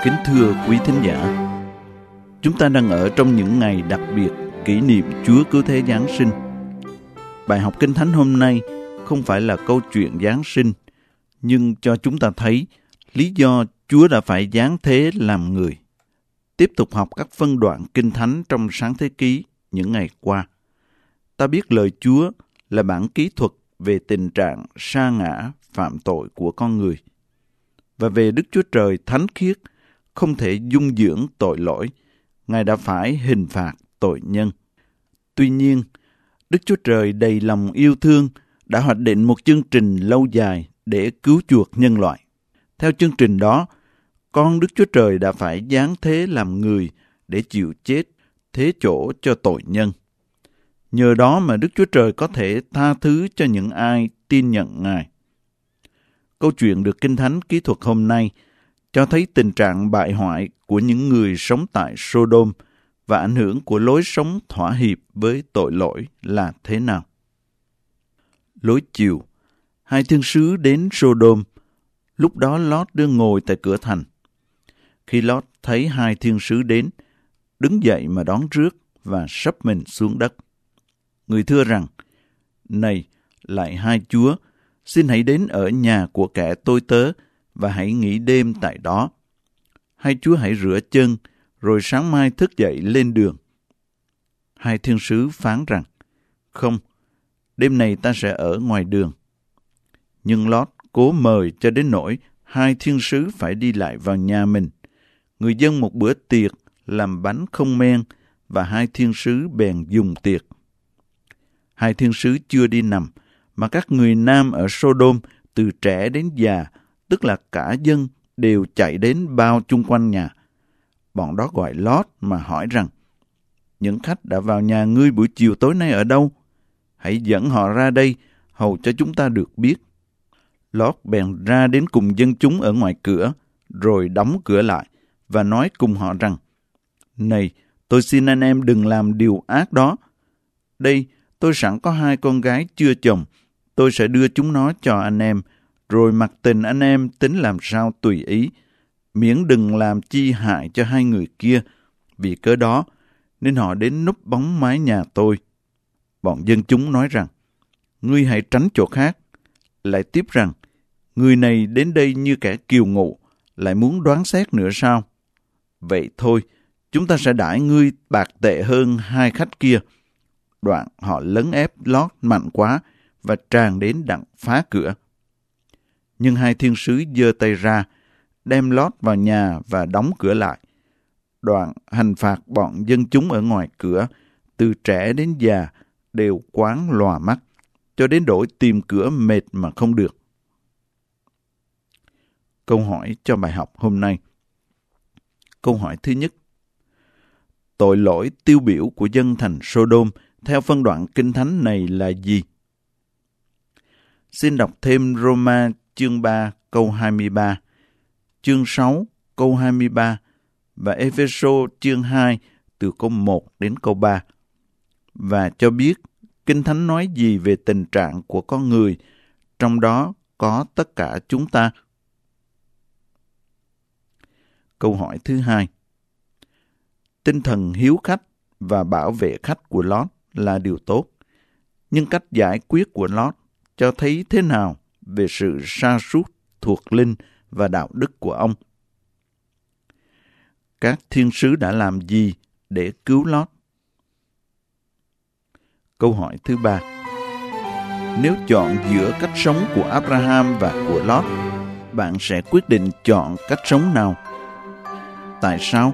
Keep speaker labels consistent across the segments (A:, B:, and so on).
A: Kính thưa quý thính giả, chúng ta đang ở trong những ngày đặc biệt kỷ niệm Chúa Cứu Thế Giáng sinh. Bài học Kinh Thánh hôm nay không phải là câu chuyện Giáng sinh, nhưng cho chúng ta thấy lý do Chúa đã phải giáng thế làm người. Tiếp tục học các phân đoạn Kinh Thánh trong Sáng Thế Ký những ngày qua, ta biết lời Chúa là bản kỹ thuật về tình trạng sa ngã phạm tội của con người, và về Đức Chúa Trời thánh khiết không thể dung dưỡng tội lỗi, Ngài đã phải hình phạt tội nhân. Tuy nhiên, Đức Chúa Trời đầy lòng yêu thương đã hoạch định một chương trình lâu dài để cứu chuộc nhân loại. Theo chương trình đó, con Đức Chúa Trời đã phải giáng thế làm người để chịu chết thế chỗ cho tội nhân. Nhờ đó mà Đức Chúa Trời có thể tha thứ cho những ai tin nhận Ngài. Câu chuyện được Kinh Thánh kỹ thuật hôm nay cho thấy tình trạng bại hoại của những người sống tại Sodom và ảnh hưởng của lối sống thỏa hiệp với tội lỗi là thế nào. Lối chiều, hai thiên sứ đến Sodom. Lúc đó Lót đang ngồi tại cửa thành. Khi Lót thấy hai thiên sứ đến, đứng dậy mà đón rước và sấp mình xuống đất. Người thưa rằng: "Này, lạy hai Chúa, xin hãy đến ở nhà của kẻ tôi tớ và hãy nghỉ đêm tại đó. Hai Chúa hãy rửa chân, rồi sáng mai thức dậy lên đường." Hai thiên sứ phán rằng: "Không, đêm này ta sẽ ở ngoài đường." Nhưng Lót cố mời cho đến nỗi hai thiên sứ phải đi lại vào nhà mình. Người dâng một bữa tiệc làm bánh không men, và hai thiên sứ bèn dùng tiệc. Hai thiên sứ chưa đi nằm, mà các người nam ở Sodom từ trẻ đến già, tức là cả dân, đều chạy đến bao chung quanh nhà. Bọn đó gọi Lót mà hỏi rằng: "Những khách đã vào nhà ngươi buổi chiều tối nay ở đâu? Hãy dẫn họ ra đây, hầu cho chúng ta được biết." Lót bèn ra đến cùng dân chúng ở ngoài cửa, rồi đóng cửa lại, và nói cùng họ rằng: "Này, tôi xin anh em đừng làm điều ác đó. Đây, tôi sẵn có hai con gái chưa chồng, tôi sẽ đưa chúng nó cho anh em, rồi mặc tình anh em tính làm sao tùy ý, miễn đừng làm chi hại cho hai người kia. Vì cớ đó, nên họ đến núp bóng mái nhà tôi." Bọn dân chúng nói rằng: "Ngươi hãy tránh chỗ khác." Lại tiếp rằng: "Người này đến đây như kẻ kiều ngụ, lại muốn đoán xét nữa sao? Vậy thôi, chúng ta sẽ đãi ngươi bạc tệ hơn hai khách kia." Đoạn họ lấn ép Lót mạnh quá và tràn đến đặng phá cửa. Nhưng hai thiên sứ giơ tay ra, đem Lót vào nhà và đóng cửa lại. Đoạn hành phạt bọn dân chúng ở ngoài cửa, từ trẻ đến già, đều quán lòa mắt, cho đến đổi tìm cửa mệt mà không được. Câu hỏi cho bài học hôm nay. Câu hỏi thứ nhất: tội lỗi tiêu biểu của dân thành Sodom theo phân đoạn Kinh Thánh này là gì? Xin đọc thêm Roma chương 3 câu 23, chương 6 câu 23 và Ê-phê-sô chương 2 từ câu 1 đến câu 3, và cho biết Kinh Thánh nói gì về tình trạng của con người, trong đó có tất cả chúng ta. Câu hỏi thứ hai: tinh thần hiếu khách và bảo vệ khách của Lót là điều tốt, nhưng cách giải quyết của Lót cho thấy thế nào về sự sa sút thuộc linh và đạo đức của ông? Các thiên sứ đã làm gì để cứu Lót? Câu hỏi thứ ba: nếu chọn giữa cách sống của Abraham và của Lót, bạn sẽ quyết định chọn cách sống nào? Tại sao?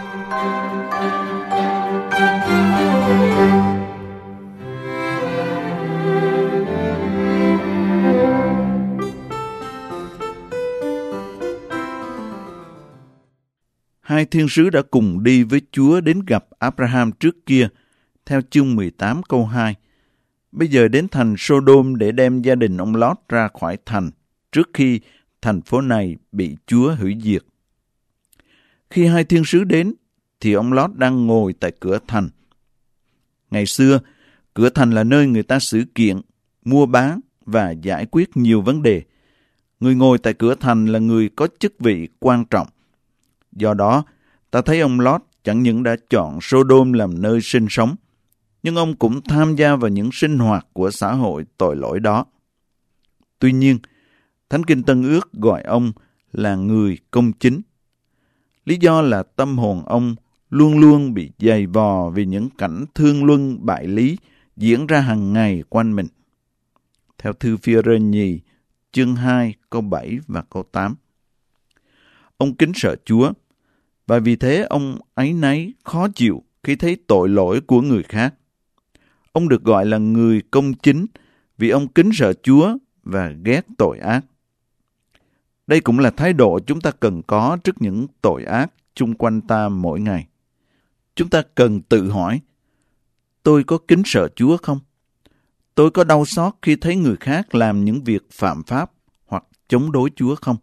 A: Hai thiên sứ đã cùng đi với Chúa đến gặp Abraham trước kia, theo chương 18 câu 2. Bây giờ đến thành Sodom để đem gia đình ông Lót ra khỏi thành, trước khi thành phố này bị Chúa hủy diệt. Khi hai thiên sứ đến, thì ông Lót đang ngồi tại cửa thành. Ngày xưa, cửa thành là nơi người ta xử kiện, mua bán và giải quyết nhiều vấn đề. Người ngồi tại cửa thành là người có chức vị quan trọng. Do đó, ta thấy ông Lót chẳng những đã chọn Sodom làm nơi sinh sống, nhưng ông cũng tham gia vào những sinh hoạt của xã hội tội lỗi đó. Tuy nhiên, Thánh Kinh Tân Ước gọi ông là người công chính. Lý do là tâm hồn ông luôn luôn bị dày vò vì những cảnh thương luân bại lý diễn ra hàng ngày quanh mình. Theo thư Phi-e-rơ nhì, chương 2, câu 7 và câu 8. Ông kính sợ Chúa, và vì thế ông áy náy, khó chịu khi thấy tội lỗi của người khác. Ông được gọi là người công chính vì ông kính sợ Chúa và ghét tội ác. Đây cũng là thái độ chúng ta cần có trước những tội ác chung quanh ta mỗi ngày. Chúng ta cần tự hỏi, tôi có kính sợ Chúa không? Tôi có đau xót khi thấy người khác làm những việc phạm pháp hoặc chống đối Chúa không?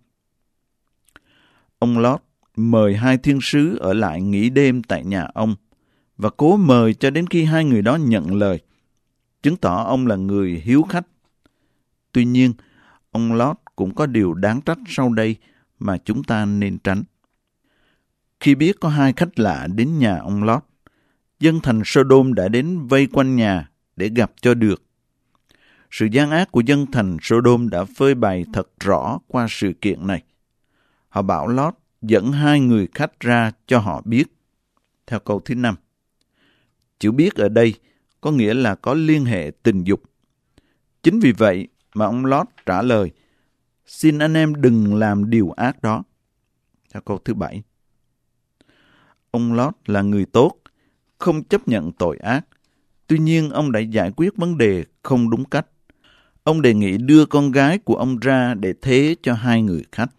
A: Ông Lót mời 2 thiên sứ ở lại nghỉ đêm tại nhà ông và cố mời cho đến khi 2 người đó nhận lời, chứng tỏ ông là người hiếu khách. Tuy nhiên, ông Lót cũng có điều đáng trách sau đây mà chúng ta nên tránh. Khi biết có 2 khách lạ đến nhà ông Lót, dân thành Sodom đã đến vây quanh nhà để gặp cho được. Sự gian ác của dân thành Sodom đã phơi bày thật rõ qua sự kiện này. Họ bảo Lót dẫn 2 người khách ra cho họ biết. Theo câu thứ 5. Chữ biết ở đây có nghĩa là có liên hệ tình dục. Chính vì vậy mà ông Lót trả lời, xin anh em đừng làm điều ác đó. Theo câu thứ 7. Ông Lót là người tốt, không chấp nhận tội ác. Tuy nhiên ông đã giải quyết vấn đề không đúng cách. Ông đề nghị đưa con gái của ông ra để thế cho 2 người khách.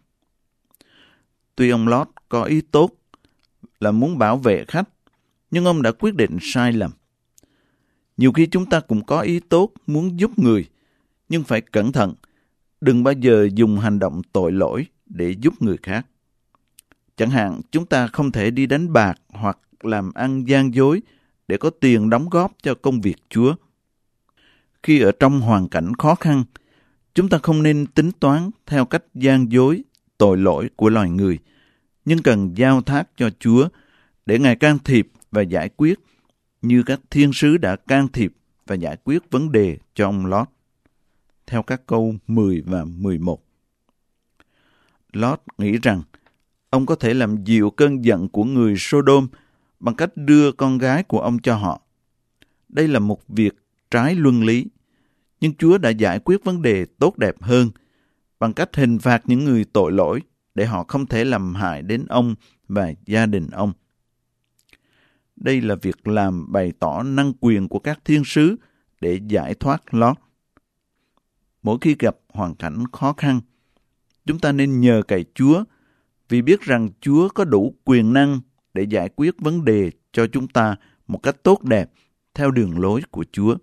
A: Tuy ông Lót có ý tốt là muốn bảo vệ khách, nhưng ông đã quyết định sai lầm. Nhiều khi chúng ta cũng có ý tốt muốn giúp người, nhưng phải cẩn thận, đừng bao giờ dùng hành động tội lỗi để giúp người khác. Chẳng hạn, chúng ta không thể đi đánh bạc hoặc làm ăn gian dối để có tiền đóng góp cho công việc Chúa. Khi ở trong hoàn cảnh khó khăn, chúng ta không nên tính toán theo cách gian dối, tội lỗi của loài người, nhưng cần giao thác cho Chúa để Ngài can thiệp và giải quyết, như các thiên sứ đã can thiệp và giải quyết vấn đề cho ông Lót. Theo các câu 10 và 11. Lót nghĩ rằng ông có thể làm dịu cơn giận của người Sodom bằng cách đưa con gái của ông cho họ. Đây là một việc trái luân lý, nhưng Chúa đã giải quyết vấn đề tốt đẹp hơn bằng cách hình phạt những người tội lỗi để họ không thể làm hại đến ông và gia đình ông. Đây là việc làm bày tỏ năng quyền của các thiên sứ để giải thoát Lót. Mỗi khi gặp hoàn cảnh khó khăn, chúng ta nên nhờ cậy Chúa vì biết rằng Chúa có đủ quyền năng để giải quyết vấn đề cho chúng ta một cách tốt đẹp theo đường lối của Chúa.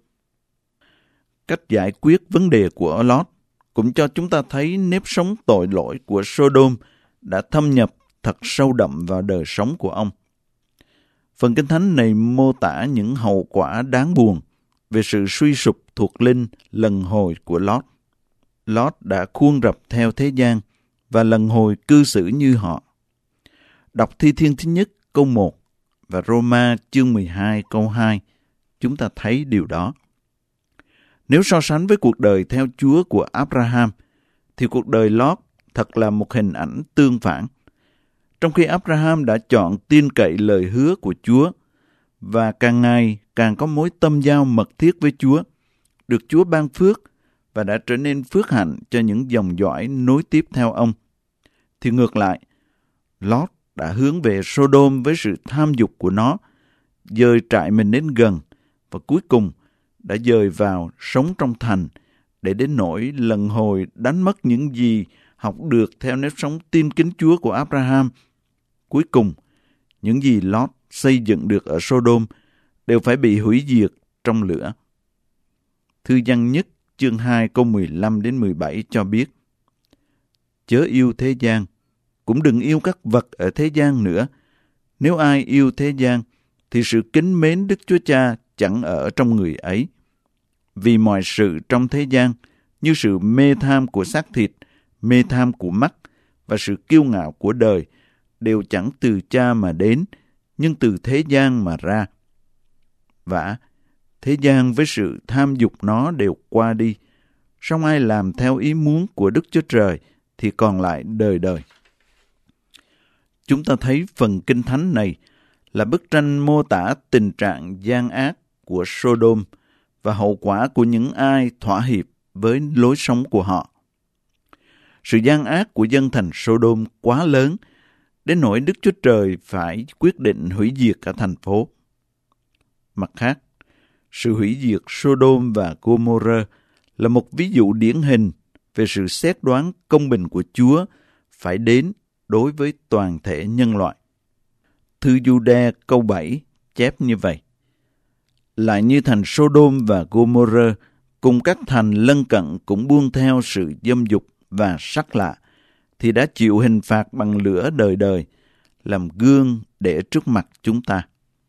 A: Cách giải quyết vấn đề của Lót cũng cho chúng ta thấy nếp sống tội lỗi của Sodom đã thâm nhập thật sâu đậm vào đời sống của ông. Phần Kinh Thánh này mô tả những hậu quả đáng buồn về sự suy sụp thuộc linh lần hồi của Lót. Lót đã khuôn rập theo thế gian và lần hồi cư xử như họ. Đọc Thi Thiên thứ nhất câu 1 và Roma chương 12 câu 2, chúng ta thấy điều đó. Nếu so sánh với cuộc đời theo Chúa của Abraham, thì cuộc đời Lót thật là một hình ảnh tương phản. Trong khi Abraham đã chọn tin cậy lời hứa của Chúa và càng ngày càng có mối tâm giao mật thiết với Chúa, được Chúa ban phước và đã trở nên phước hạnh cho những dòng dõi nối tiếp theo ông, thì ngược lại, Lót đã hướng về Sodom với sự tham dục của nó, dời trại mình đến gần và cuối cùng đã dời vào sống trong thành để đến nỗi lần hồi đánh mất những gì học được theo nếp sống tin kính Chúa của Abraham. Cuối cùng, những gì Lót xây dựng được ở Sodom đều phải bị hủy diệt trong lửa. Thư Giăng nhất chương 2 câu 15 đến 17 cho biết: Chớ yêu thế gian, cũng đừng yêu các vật ở thế gian nữa. Nếu ai yêu thế gian, thì sự kính mến Đức Chúa Cha chẳng ở trong người ấy. Vì mọi sự trong thế gian, như sự mê tham của xác thịt, mê tham của mắt và sự kiêu ngạo của đời, đều chẳng từ Cha mà đến, nhưng từ thế gian mà ra. Vả, thế gian với sự tham dục nó đều qua đi, song ai làm theo ý muốn của Đức Chúa Trời thì còn lại đời đời. Chúng ta thấy phần Kinh Thánh này là bức tranh mô tả tình trạng gian ác của Sodom và hậu quả của những ai thỏa hiệp với lối sống của họ. Sự gian ác của dân thành Sodom quá lớn, đến nỗi Đức Chúa Trời phải quyết định hủy diệt cả thành phố. Mặt khác, sự hủy diệt Sodom và Gomorrah là một ví dụ điển hình về sự xét đoán công bình của Chúa phải đến đối với toàn thể nhân loại. Thư Giu-đa câu 7 chép như vậy: lại như thành Sodom và Gomorrah cùng các thành lân cận cũng buông theo sự dâm dục và sắc lạ, thì đã chịu hình phạt bằng lửa đời đời, làm gương để trước mặt chúng ta.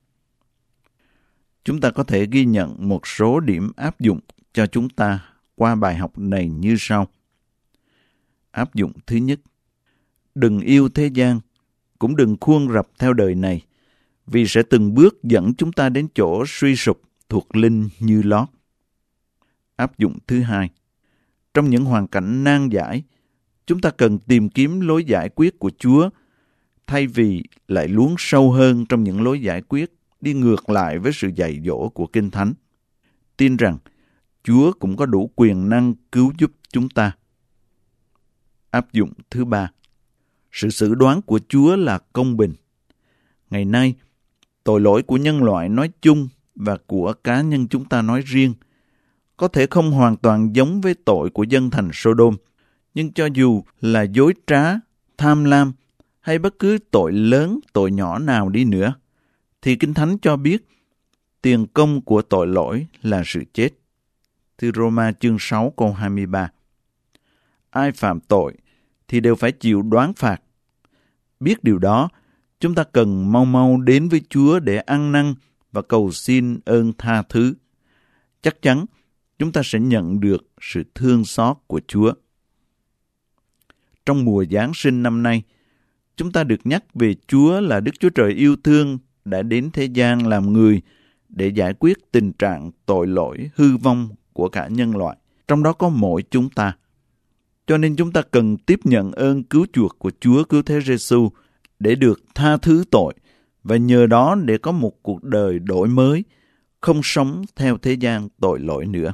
A: Chúng ta có thể ghi nhận một số điểm áp dụng cho chúng ta qua bài học này như sau. Áp dụng thứ nhất: đừng yêu thế gian, cũng đừng khuôn rập theo đời này, vì sẽ từng bước dẫn chúng ta đến chỗ suy sụp thuộc linh như Lót. Áp dụng thứ hai: trong những hoàn cảnh nan giải, chúng ta cần tìm kiếm lối giải quyết của Chúa, thay vì lại luống sâu hơn trong những lối giải quyết đi ngược lại với sự dạy dỗ của Kinh Thánh. Tin rằng Chúa cũng có đủ quyền năng cứu giúp chúng ta. Áp dụng thứ ba: sự xử đoán của Chúa là công bình. Ngày nay, tội lỗi của nhân loại nói chung và của cá nhân chúng ta nói riêng có thể không hoàn toàn giống với tội của dân thành Sodom, nhưng cho dù là dối trá, tham lam hay bất cứ tội lớn, tội nhỏ nào đi nữa, thì Kinh Thánh cho biết tiền công của tội lỗi là sự chết. Thư Roma chương 6 câu 23. Ai phạm tội thì đều phải chịu đoán phạt. Biết điều đó, chúng ta cần mau mau đến với Chúa để ăn năn và cầu xin ơn tha thứ. Chắc chắn chúng ta sẽ nhận được sự thương xót của Chúa. Trong mùa Giáng sinh năm nay, chúng ta được nhắc về Chúa là Đức Chúa Trời yêu thương đã đến thế gian làm người để giải quyết tình trạng tội lỗi hư vong của cả nhân loại, trong đó có mỗi chúng ta. Cho nên chúng ta cần tiếp nhận ơn cứu chuộc của Chúa Cứu Thế Giêsu để được tha thứ tội và nhờ đó để có một cuộc đời đổi mới, không sống theo thế gian tội lỗi nữa.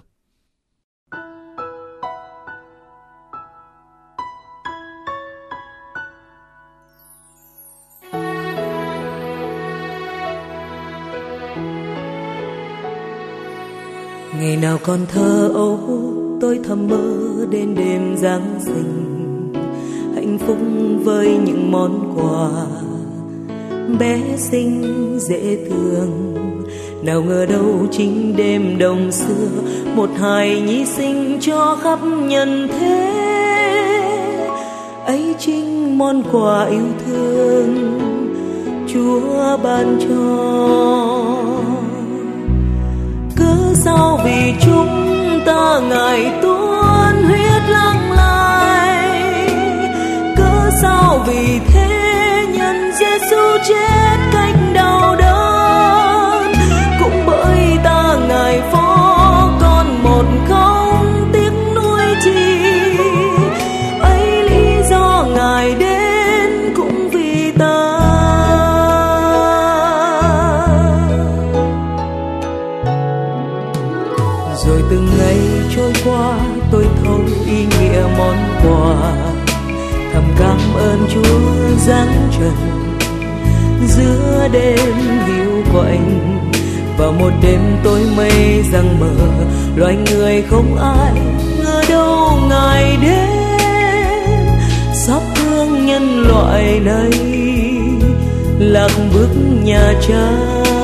B: Ngày nào còn thơ ấu, tôi thầm mơ đến đêm Giáng sinh, hạnh phúc với những món quà bé xinh dễ thương. Nào ngờ đâu chính đêm đông xưa, một hài nhi sinh cho khắp nhân thế. Ấy chính món quà yêu thương Chúa ban cho. Cớ sao vì chúng ta ngài tuôn huyết lặng lại, cớ sao vì thế nhân Giêsu chết cách đau đớn. Cũng bởi ta ngài phó con một không tiếc nuối chi, ấy lý do ngài đến cũng vì ta. Rồi từng ngày trôi qua, tôi thấu ý nghĩa món quà, thầm cảm ơn Chúa giáng trần giữa đêm hiu quạnh. Vào một đêm tối mây giăng mờ, loài người không ai ngờ đâu ngài đến. Xót thương nhân loại này lạc bước nhà Cha.